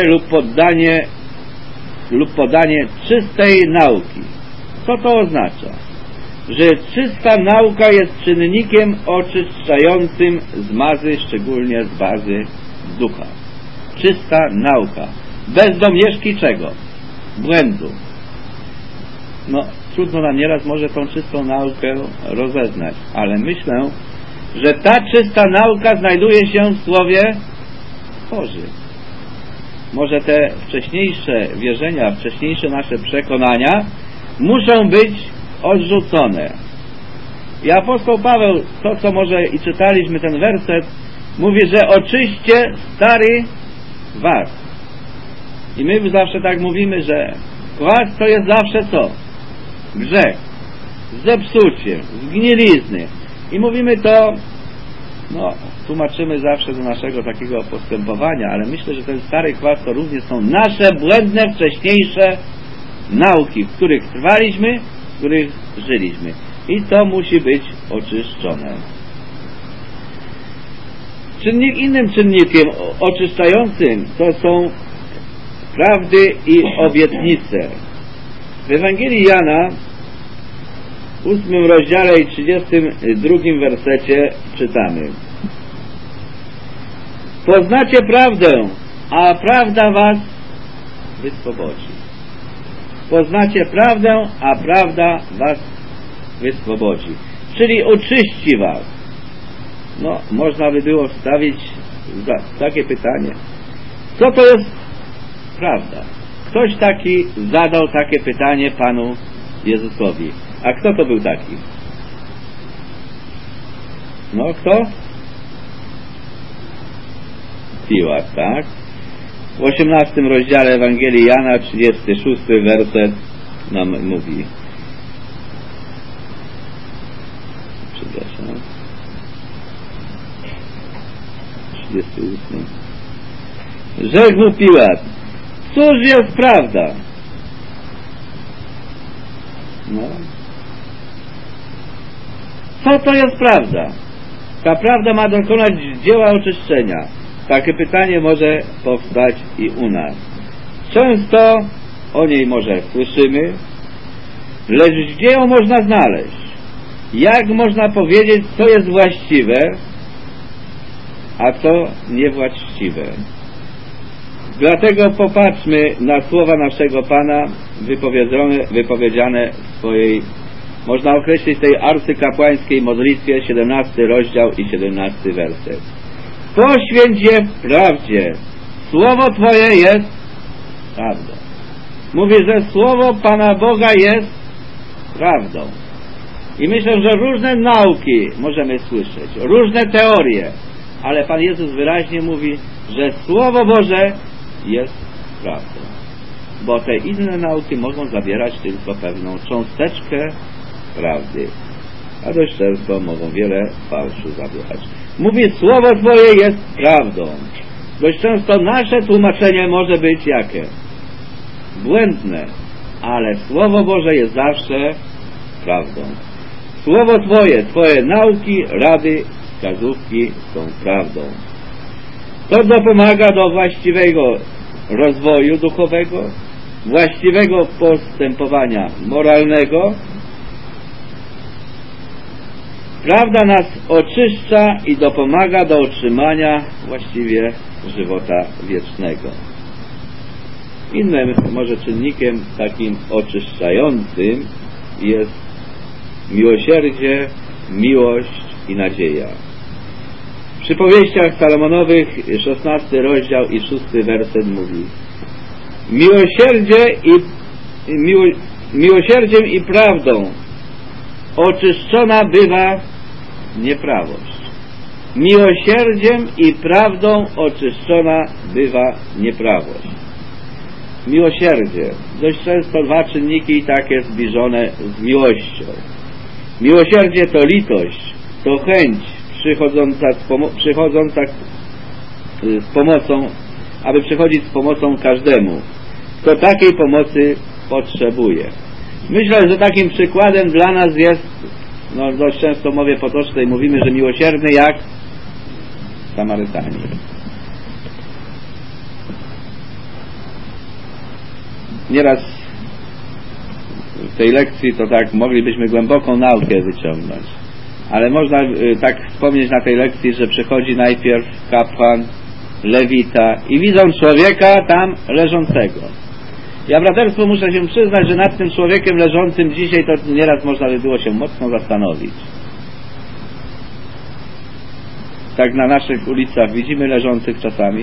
lub podanie czystej nauki. Co to oznacza? Że czysta nauka jest czynnikiem oczyszczającym zmazy, szczególnie z bazy ducha. Czysta nauka. Bez domieszki czego? Błędu. No, trudno nam nieraz może tą czystą naukę rozeznać, ale myślę, że ta czysta nauka znajduje się w Słowie Bożym. Może te wcześniejsze wierzenia, wcześniejsze nasze przekonania muszą być odrzucone. I apostoł Paweł, to co może i czytaliśmy ten werset, mówi, że oczyście stary was. I my zawsze tak mówimy, że kwas to jest zawsze co? Grzech, zepsucie, zgnilizny. I mówimy to, tłumaczymy zawsze do naszego takiego postępowania, ale myślę, że ten stary kwas to również są nasze błędne, wcześniejsze nauki, w których trwaliśmy, w których żyliśmy. I to musi być oczyszczone. Innym czynnikiem oczyszczającym to są prawdy i obietnice. W Ewangelii Jana w 8 rozdziale i 32 wersecie czytamy: poznacie prawdę, a prawda was wyswobodzi. Poznacie prawdę, a prawda was wyswobodzi. Czyli oczyści was. Można by było wstawić takie pytanie. Co to jest prawda? Ktoś taki zadał takie pytanie Panu Jezusowi. A kto to był taki? No kto? Piłat, tak? W 18 rozdziale Ewangelii Jana, 36 werset nam mówi. Przepraszam. 38. Rzekł mu Piłat: cóż jest prawda? No. Co to jest prawda? Ta prawda ma dokonać dzieła oczyszczenia. Takie pytanie może powstać i u nas. Często o niej może słyszymy, lecz gdzie ją można znaleźć? Jak można powiedzieć, co jest właściwe, a co niewłaściwe? Dlatego popatrzmy na słowa naszego Pana wypowiedziane w swojej, można określić, tej arcykapłańskiej modlitwie, 17 rozdział i 17 werset. Poświęć je w prawdzie. Słowo Twoje jest prawdą. Mówi, że słowo Pana Boga jest prawdą. I myślę, że różne nauki możemy słyszeć, różne teorie, ale Pan Jezus wyraźnie mówi, że Słowo Boże jest prawdą. Bo te inne nauki mogą zawierać tylko pewną cząsteczkę prawdy, a dość często mogą wiele fałszu zawierać. Mówi, Słowo Twoje jest prawdą. Dość często nasze tłumaczenie może być jakie? Błędne, ale Słowo Boże jest zawsze prawdą. Słowo Twoje nauki, rady, wskazówki są prawdą. To dopomaga do właściwego rozwoju duchowego, właściwego postępowania moralnego. Prawda nas oczyszcza i dopomaga do otrzymania właściwie żywota wiecznego. Innym może czynnikiem takim oczyszczającym jest miłosierdzie, miłość i nadzieja. W przypowieściach Salomonowych 16 rozdział i 6 werset mówi: miłosierdziem i prawdą oczyszczona bywa nieprawość. Miłosierdziem i prawdą oczyszczona bywa nieprawość. Miłosierdzie. Dość często dwa czynniki takie zbliżone z miłością. Miłosierdzie to litość, to chęć przychodząca z pomocą, aby przychodzić z pomocą każdemu, kto takiej pomocy potrzebuje. Myślę, że takim przykładem dla nas jest, dość często w mowie potocznej mówimy, że miłosierny jak Samarytanie. Nieraz w tej lekcji to tak moglibyśmy głęboką naukę wyciągnąć, ale można tak wspomnieć na tej lekcji, że przychodzi najpierw kapłan, lewita i widzą człowieka tam leżącego. Ja, braterstwo, muszę się przyznać, że nad tym człowiekiem leżącym dzisiaj to nieraz można by było się mocno zastanowić. Tak na naszych ulicach widzimy leżących czasami.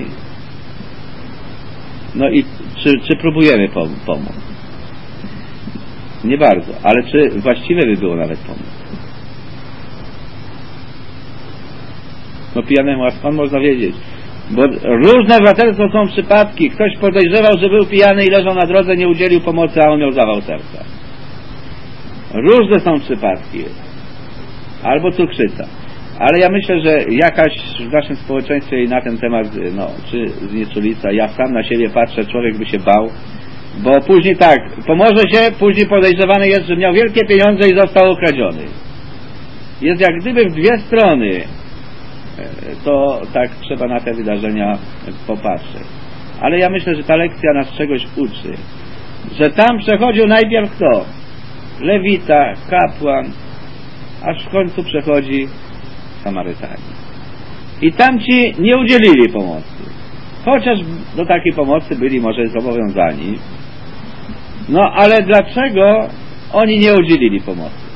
No i czy próbujemy pomóc? Nie bardzo, ale czy właściwe by było nawet pomóc? No pijanemu, a skąd można wiedzieć? Bo różne, braterstwo, są przypadki. Ktoś podejrzewał, że był pijany i leżał na drodze, nie udzielił pomocy, a on miał zawał serca. Różne są przypadki. Albo cukrzyca. Ale ja myślę, że jakaś w naszym społeczeństwie i na ten temat, czy znieczulica, ja sam na siebie patrzę, człowiek by się bał, bo później tak, pomoże się, później podejrzewany jest, że miał wielkie pieniądze i został okradziony. Jest jak gdyby w dwie strony. To tak trzeba na te wydarzenia popatrzeć. Ale ja myślę, że ta lekcja nas czegoś uczy. Że tam przechodził najpierw kto? Lewita, kapłan, aż w końcu przechodzi Samarytanie. I tamci nie udzielili pomocy. Chociaż do takiej pomocy byli może zobowiązani. No ale dlaczego oni nie udzielili pomocy?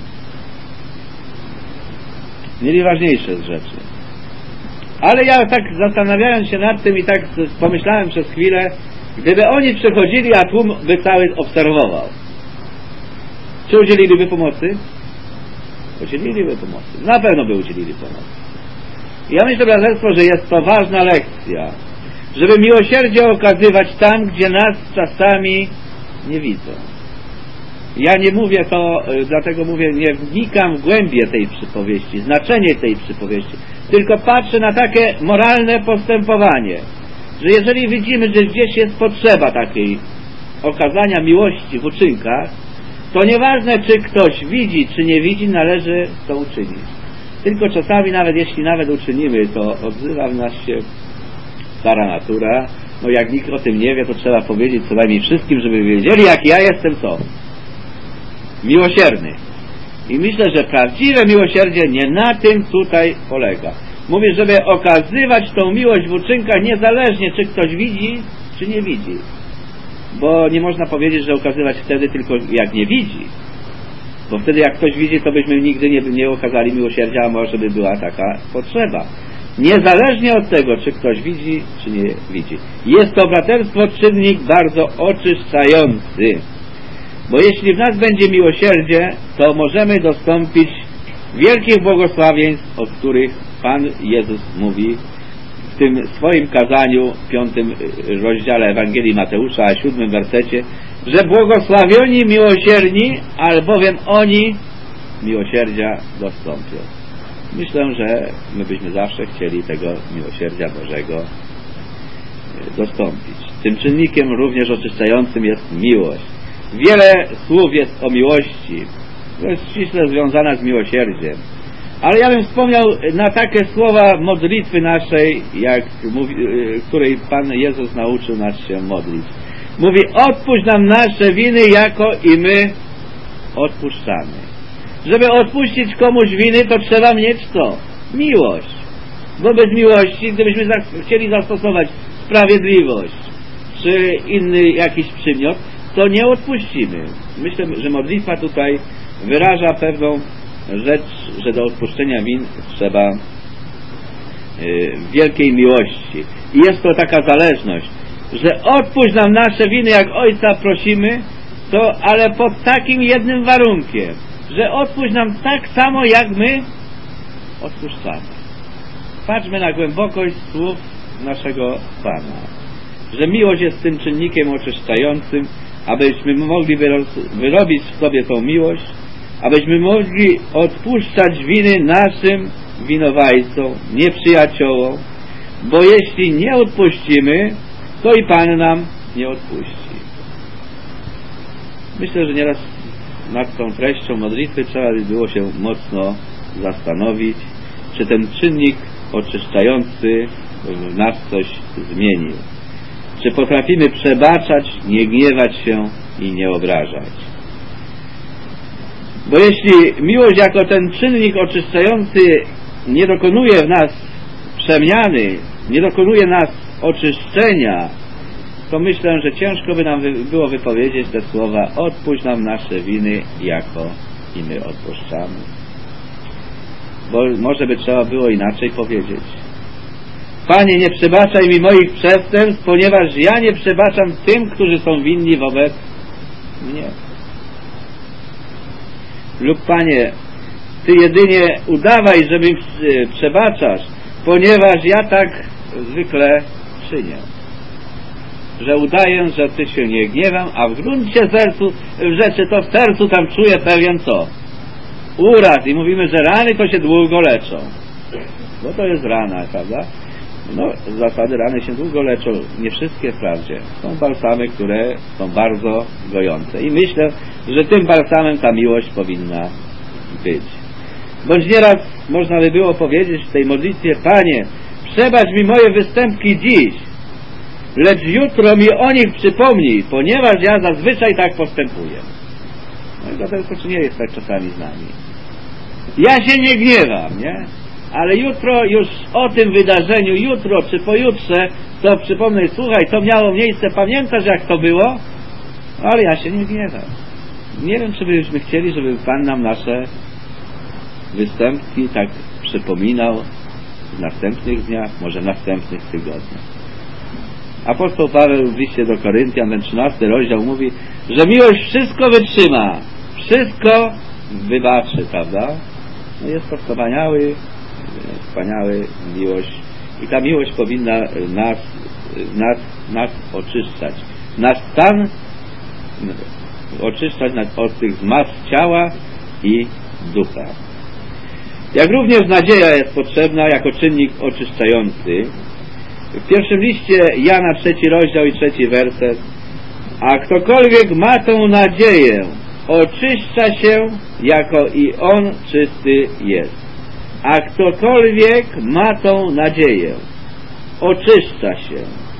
Mieli ważniejsze rzeczy. Ale ja tak zastanawiając się nad tym i tak pomyślałem przez chwilę, gdyby oni przychodzili, a tłum by cały obserwował, czy udzieliliby pomocy? Udzieliliby pomocy. Na pewno by udzielili pomocy. Ja myślę, braterstwo, że jest to ważna lekcja, żeby miłosierdzie okazywać tam, gdzie nas czasami nie widzą. Ja nie mówię to, dlatego mówię, nie wnikam w głębię tej przypowieści, znaczenie tej przypowieści, tylko patrzę na takie moralne postępowanie, że jeżeli widzimy, że gdzieś jest potrzeba takiej okazania miłości w uczynkach, to nieważne, czy ktoś widzi, czy nie widzi, należy to uczynić. Tylko czasami nawet, jeśli nawet uczynimy, to odzywa w nas się stara natura. No jak nikt o tym nie wie, to trzeba powiedzieć co najmniej wszystkim, żeby wiedzieli, jak ja jestem co? Miłosierny. I myślę, że prawdziwe miłosierdzie nie na tym tutaj polega. Mówię, żeby okazywać tą miłość w uczynkach niezależnie, czy ktoś widzi, czy nie widzi. Bo nie można powiedzieć, że okazywać wtedy tylko jak nie widzi. Bo wtedy jak ktoś widzi, to byśmy nigdy nie okazali miłosierdzia, a może by była taka potrzeba. Niezależnie od tego, czy ktoś widzi, czy nie widzi. Jest to, braterstwo, czynnik bardzo oczyszczający. Bo jeśli w nas będzie miłosierdzie, to możemy dostąpić wielkich błogosławieństw, o których Pan Jezus mówi w tym swoim kazaniu, 5 rozdziale Ewangelii Mateusza, 7 wersecie, że błogosławioni miłosierni, albowiem oni miłosierdzia dostąpią. Myślę, że my byśmy zawsze chcieli tego miłosierdzia Bożego dostąpić. Tym czynnikiem również oczyszczającym jest miłość. Wiele słów jest o miłości. To jest ściśle związana z miłosierdziem. Ale ja bym wspomniał na takie słowa modlitwy naszej, której Pan Jezus nauczył nas się modlić. Mówi, odpuść nam nasze winy, jako i my odpuszczamy. Żeby odpuścić komuś winy, to trzeba mieć co? Miłość. Bo bez miłości, gdybyśmy chcieli zastosować sprawiedliwość, czy inny jakiś przymiot, to nie odpuścimy. Myślę, że modlitwa tutaj wyraża pewną rzecz, że do odpuszczenia win trzeba wielkiej miłości. I jest to taka zależność, że odpuść nam nasze winy, jak Ojca prosimy, to ale pod takim jednym warunkiem, że odpuść nam tak samo, jak my odpuszczamy. Patrzmy na głębokość słów naszego Pana, że miłość jest tym czynnikiem oczyszczającym, abyśmy mogli wyrobić w sobie tą miłość, abyśmy mogli odpuszczać winy naszym winowajcom, nieprzyjaciołom, bo jeśli nie odpuścimy, to i Pan nam nie odpuści. Myślę, że nieraz nad tą treścią modlitwy trzeba by było się mocno zastanowić, czy ten czynnik oczyszczający w nas coś zmienił. Czy potrafimy przebaczać, nie gniewać się i nie obrażać. Bo jeśli miłość jako ten czynnik oczyszczający nie dokonuje w nas przemiany, nie dokonuje nas oczyszczenia, to myślę, że ciężko by nam było wypowiedzieć te słowa: odpuść nam nasze winy, jako i my odpuszczamy. Bo może by trzeba było inaczej powiedzieć: Panie, nie przebaczaj mi moich przestępstw, ponieważ ja nie przebaczam tym, którzy są winni wobec mnie. Lub Panie, Ty jedynie udawaj, że mi przebaczasz, ponieważ ja tak zwykle czynię. Że udaję, że Ty się nie gniewam, a w gruncie rzeczy to w sercu tam czuję pewien co? Uraz. I mówimy, że rany to się długo leczą. Bo to jest rana, prawda? No, z zasady rany się długo leczą. Nie wszystkie wprawdzie. Są balsamy, które są bardzo gojące. I myślę, że tym balsamem ta miłość powinna być. Bądź nieraz można by było powiedzieć w tej modlitwie: Panie, przebacz mi moje występki dziś, lecz jutro mi o nich przypomnij, ponieważ ja zazwyczaj tak postępuję. No i dlatego, czy nie jest tak czasami z nami? Ja się nie gniewam, nie? Ale jutro już o tym wydarzeniu, jutro czy pojutrze, to przypomnę: słuchaj, to miało miejsce, pamiętasz jak to było? Ale ja się nie gniewam. Nie wiem, czy byśmy chcieli, żeby Pan nam nasze występki tak przypominał w następnych dniach, może w następnych tygodniach. Apostoł Paweł w liście do Koryntian, ten 13 rozdział mówi, że miłość wszystko wytrzyma, wszystko wybaczy, prawda? No jest to wspaniały miłość i ta miłość powinna nas oczyszczać. Nasz stan oczyszczać od tych zmaw ciała i ducha. Jak również nadzieja jest potrzebna jako czynnik oczyszczający. W pierwszym liście Jana 3 rozdział i 3 werset: a ktokolwiek ma tą nadzieję, oczyszcza się, jako i on czysty jest. A ktokolwiek ma tą nadzieję, oczyszcza się.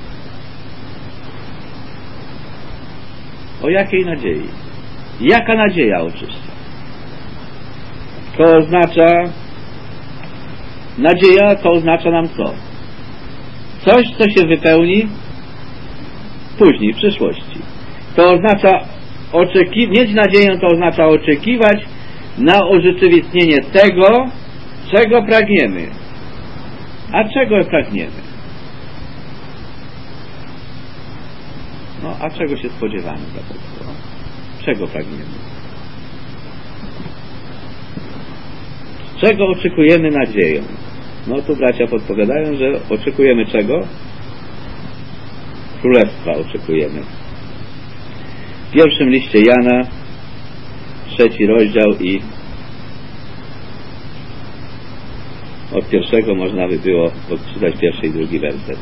O jakiej nadziei? Jaka nadzieja oczyszcza? To oznacza, nadzieja to oznacza nam co? Coś, co się wypełni później, w przyszłości. To oznacza mieć nadzieję, to oznacza oczekiwać na urzeczywistnienie tego, czego pragniemy. A czego pragniemy? No, a czego się spodziewamy za tego? Czego pragniemy? Czego oczekujemy nadzieją? No tu bracia podpowiadają, że oczekujemy czego? Królestwa oczekujemy. W pierwszym liście Jana 3 rozdział i od pierwszego można by było odczytać pierwszy i drugi werset.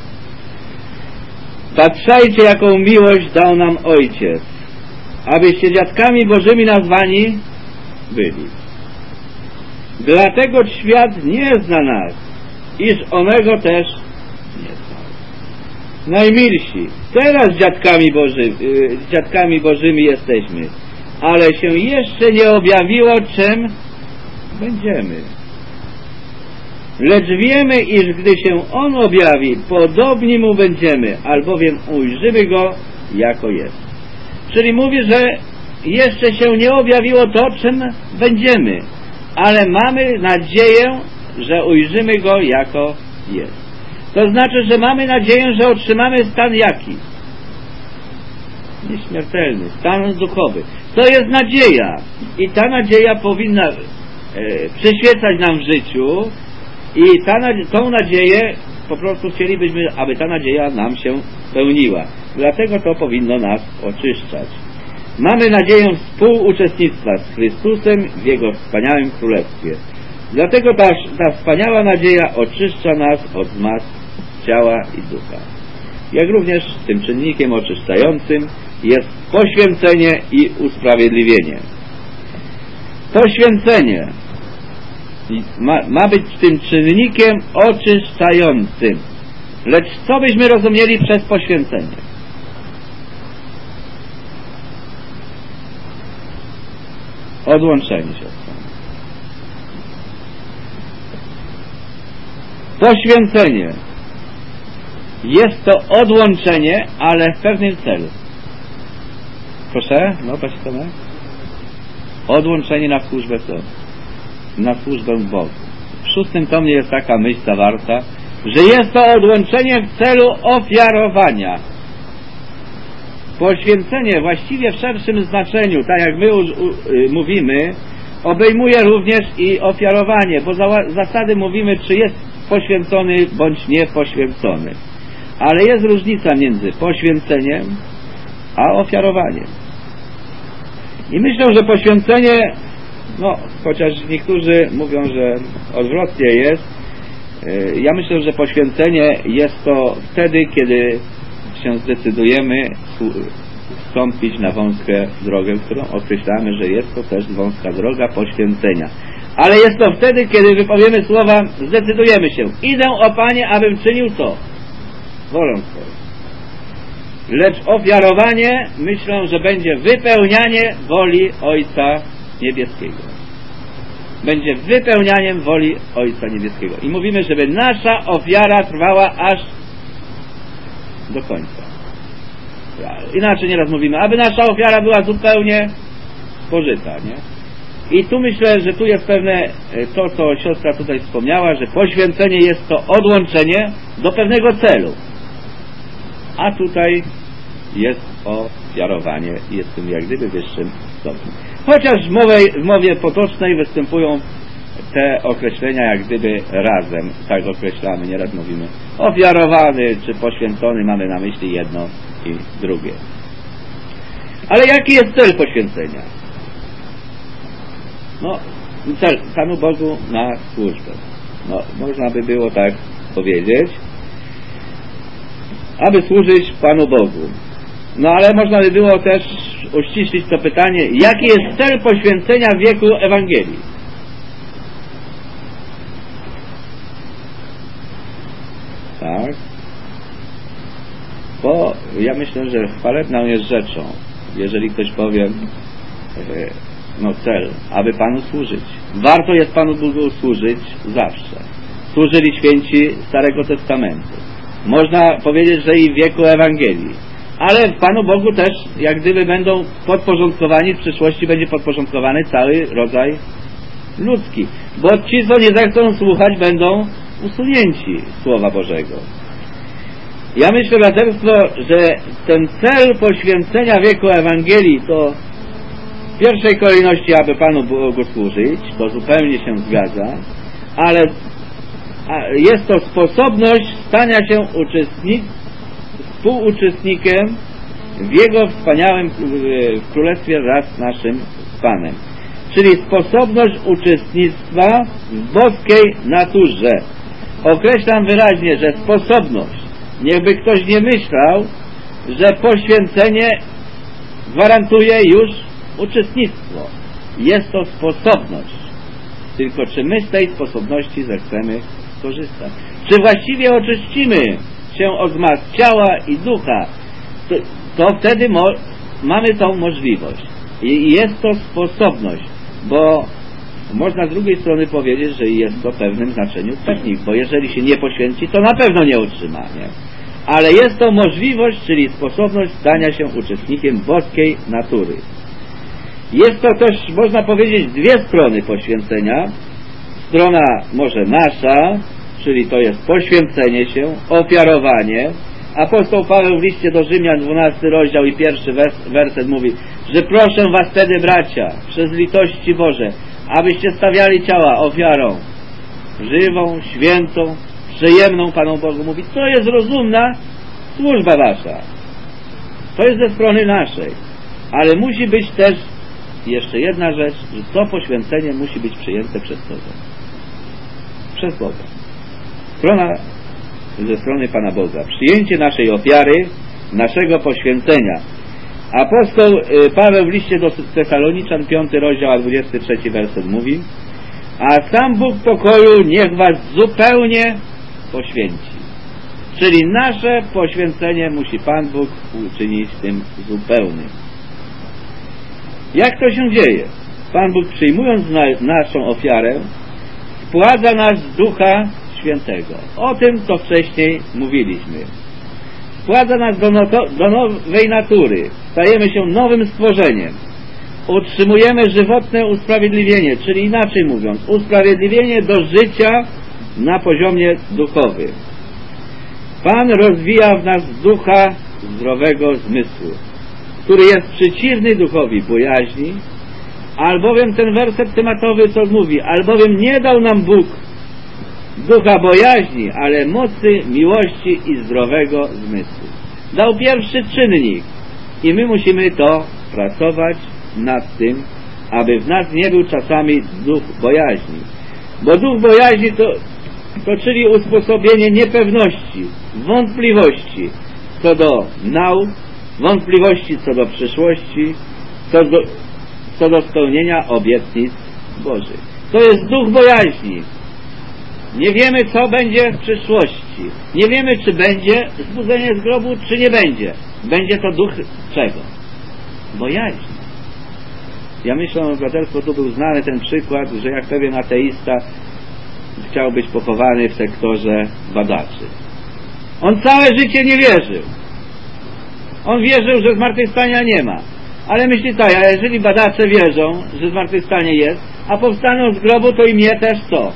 Patrzajcie, jaką miłość dał nam Ojciec, abyście dziadkami Bożymi nazwani byli. Dlatego świat nie zna nas, iż onego też nie znał. Najmilsi, teraz dziadkami Bożymi jesteśmy, ale się jeszcze nie objawiło, czym będziemy. Lecz wiemy, iż gdy się On objawi, podobni Mu będziemy, albowiem ujrzymy Go, jako jest. Czyli mówi, że jeszcze się nie objawiło to, czym będziemy, ale mamy nadzieję, że ujrzymy Go, jako jest. To znaczy, że mamy nadzieję, że otrzymamy stan jaki? Nieśmiertelny, stan duchowy. To jest nadzieja. I ta nadzieja powinna przyświecać nam w życiu i tą nadzieję po prostu chcielibyśmy, aby ta nadzieja nam się spełniła. Dlatego to powinno nas oczyszczać. Mamy nadzieję współuczestnictwa z Chrystusem w Jego wspaniałym Królestwie. Dlatego ta wspaniała nadzieja oczyszcza nas od zmaw ciała i ducha. Jak również tym czynnikiem oczyszczającym jest poświęcenie i usprawiedliwienie. Poświęcenie ma być tym czynnikiem oczyszczającym. Lecz co byśmy rozumieli przez poświęcenie? Odłączenie się od Pana. Poświęcenie jest to odłączenie, ale w pewnym celu. Proszę? No, Panie Tomek? Odłączenie na służbę co? Na służbę Bogu. W 6 tomie jest taka myśl zawarta, że jest to odłączenie w celu ofiarowania. Poświęcenie właściwie w szerszym znaczeniu, tak jak my mówimy, obejmuje również i ofiarowanie, bo zasady mówimy, czy jest poświęcony bądź nie poświęcony. Ale jest różnica między poświęceniem a ofiarowaniem. I myślę, że poświęcenie, no chociaż niektórzy mówią, że odwrotnie jest, ja myślę, że poświęcenie jest to wtedy, kiedy się zdecydujemy wstąpić na wąską drogę, którą określamy, że jest to też wąska droga poświęcenia. Ale jest to wtedy, kiedy wypowiemy słowa, zdecydujemy się. Idę, o Panie, abym czynił to. Wolę Twoją. Lecz ofiarowanie, myślę, że będzie wypełnianie woli Ojca Niebieskiego. Będzie wypełnianiem woli Ojca Niebieskiego. I mówimy, żeby nasza ofiara trwała aż do końca. Inaczej nieraz mówimy, aby nasza ofiara była zupełnie spożyta, nie? I tu myślę, że tu jest pewne to, co siostra tutaj wspomniała, że poświęcenie jest to odłączenie do pewnego celu. A tutaj jest ofiarowanie i jest tym jak gdyby wyższym stopniu. Chociaż w mowie potocznej występują te określenia jak gdyby razem, tak określamy, nieraz mówimy ofiarowany czy poświęcony, mamy na myśli jedno i drugie. Ale jaki jest cel poświęcenia? No, cel Panu Bogu na służbę. No, można by było tak powiedzieć, aby służyć Panu Bogu. No ale można by było też uściślić to pytanie, jaki jest cel poświęcenia w wieku Ewangelii? Tak? Bo ja myślę, że chwalebną jest rzeczą, jeżeli ktoś powie, no cel, aby Panu służyć. Warto jest Panu Bogu służyć zawsze. Służyli święci Starego Testamentu. Można powiedzieć, że i w wieku Ewangelii. Ale Panu Bogu też, jak gdyby będą podporządkowani, w przyszłości będzie podporządkowany cały rodzaj ludzki. Bo ci, co nie zechcą słuchać, będą usunięci Słowa Bożego. Ja myślę, braterstwo, że ten cel poświęcenia wieku Ewangelii to w pierwszej kolejności, aby Panu Bogu służyć, to zupełnie się zgadza, ale jest to sposobność stania się współuczestnikiem w Jego wspaniałym Królestwie wraz z naszym Panem. Czyli sposobność uczestnictwa w boskiej naturze. Określam wyraźnie, że sposobność. Niechby ktoś nie myślał, że poświęcenie gwarantuje już uczestnictwo. Jest to sposobność. Tylko czy my z tej sposobności zechcemy skorzystać? Czy właściwie oczyścimy się od zmaz ciała i ducha, to wtedy mamy tą możliwość. I jest to sposobność, bo można z drugiej strony powiedzieć, że jest to w pewnym znaczeniu technik, bo jeżeli się nie poświęci, to na pewno nie otrzyma, nie? Ale jest to możliwość, czyli sposobność stania się uczestnikiem boskiej natury. Jest to też, można powiedzieć, dwie strony poświęcenia. Strona może nasza, czyli to jest poświęcenie się, ofiarowanie. Apostoł Paweł w liście do Rzymian, 12 rozdział i 1 werset mówi, że proszę was wtedy, bracia, przez litości Boże, abyście stawiali ciała ofiarą żywą, świętą, przyjemną Panu Bogu. Mówi, to jest rozumna służba wasza. To jest ze strony naszej. Ale musi być też jeszcze jedna rzecz, że to poświęcenie musi być przyjęte przez Boga. Przez Boga. Strona ze strony Pana Boga. Przyjęcie naszej ofiary, naszego poświęcenia. Apostoł Paweł w liście do Tesaloniczan, 5 rozdział, a 23 werset mówi, a sam Bóg pokoju niech was zupełnie poświęci. Czyli nasze poświęcenie musi Pan Bóg uczynić tym zupełnym. Jak to się dzieje? Pan Bóg, przyjmując naszą ofiarę, wpładza nas z Ducha Świętego. O tym to wcześniej mówiliśmy. Wpładza nas do nowej natury. Stajemy się nowym stworzeniem. Utrzymujemy żywotne usprawiedliwienie, czyli inaczej mówiąc, usprawiedliwienie do życia na poziomie duchowym. Pan rozwija w nas ducha zdrowego zmysłu, który jest przeciwny duchowi bojaźni, albowiem ten werset tematowy co mówi, albowiem nie dał nam Bóg ducha bojaźni, ale mocy, miłości i zdrowego zmysłu. Dał pierwszy czynnik i my musimy to pracować nad tym, aby w nas nie był czasami duch bojaźni. Bo duch bojaźni to czyli usposobienie niepewności, wątpliwości co do nauk, wątpliwości co do przyszłości, co do spełnienia obietnic Bożych. To jest duch bojaźni. Nie wiemy, co będzie w przyszłości. Nie wiemy, czy będzie zbudzenie z grobu, czy nie będzie. Będzie to duch czego? Bojaźni. Ja myślę, braterstwo, tu był znany ten przykład, że jak pewien ateista chciał być pochowany w sektorze badaczy. On całe życie nie wierzył. On wierzył, że zmartwychwstania nie ma. Ale myśli tak, a jeżeli badacze wierzą, że zmartwychwstanie jest, a powstaną z grobu, to i mnie też co?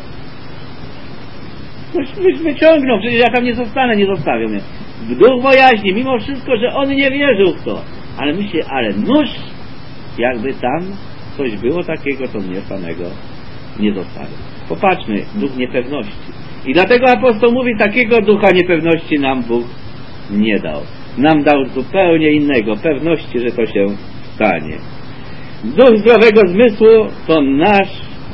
Wyciągną, przecież ja tam nie zostanę, nie zostawią mnie. W duch bojaźni, mimo wszystko, że on nie wierzył w to. Ale myśli, ale jakby tam coś było takiego, to mnie samego nie zostawię. Popatrzmy, duch niepewności. I dlatego apostoł mówi, takiego ducha niepewności nam Bóg nie dał. Nam dał zupełnie innego, pewności, że to się stanie. Duch zdrowego zmysłu to nasz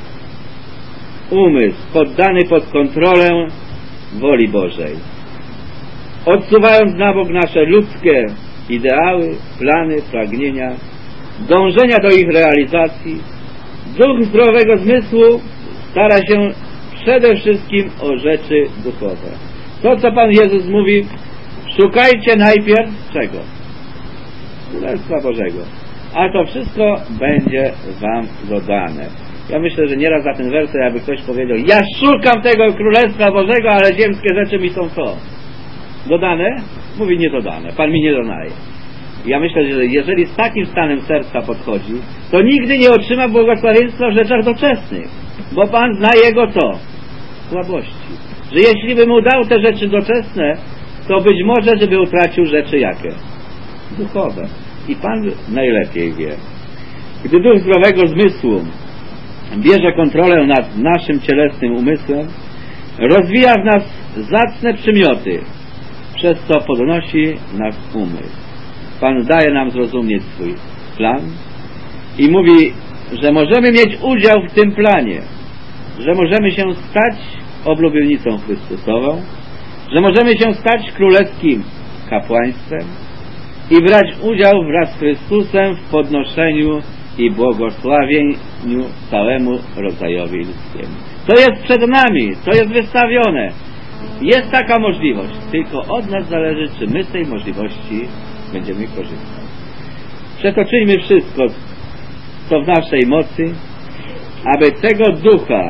umysł, poddany pod kontrolę woli Bożej. Odsuwając na bok nasze ludzkie ideały, plany, pragnienia, dążenia do ich realizacji, duch zdrowego zmysłu stara się przede wszystkim o rzeczy duchowe. To, co Pan Jezus mówi, szukajcie najpierw czego? Królestwa Bożego. A to wszystko będzie wam dodane. Ja myślę, że nieraz za ten werset, jakby ktoś powiedział, ja szukam tego Królestwa Bożego, ale ziemskie rzeczy mi są co? Dodane? Mówi nie dodane. Pan mi nie dodaje. Ja myślę, że jeżeli z takim stanem serca podchodzi, to nigdy nie otrzyma błogosławieństwa w rzeczach doczesnych. Bo Pan zna jego co? Słabości. Że jeśli by mu dał te rzeczy doczesne, to być może, żeby utracił rzeczy jakie? Duchowe. I Pan najlepiej wie. Gdy duch zdrowego zmysłu bierze kontrolę nad naszym cielesnym umysłem, rozwija w nas zacne przymioty, przez co podnosi nasz umysł. Pan daje nam zrozumieć swój plan i mówi, że możemy mieć udział w tym planie, że możemy się stać oblubienicą Chrystusową, że możemy się stać królewskim kapłaństwem i brać udział wraz z Chrystusem w podnoszeniu i błogosławieniu całemu rodzajowi ludzkiemu. To jest przed nami, to jest wystawione. Jest taka możliwość, tylko od nas zależy, czy my z tej możliwości będziemy korzystać. Przetoczyjmy wszystko, co w naszej mocy, aby tego ducha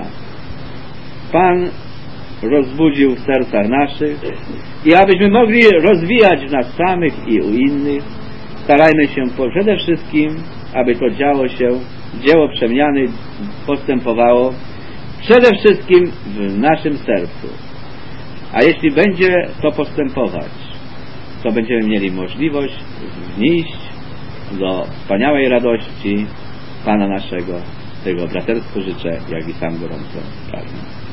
Pan rozbudził w sercach naszych i abyśmy mogli rozwijać w nas samych i u innych. Starajmy się przede wszystkim, aby to dzieło przemiany postępowało przede wszystkim w naszym sercu. A jeśli będzie to postępować, to będziemy mieli możliwość wnieść do wspaniałej radości Pana naszego. Tego braterstwu życzę, jak i sam gorąco pragnę.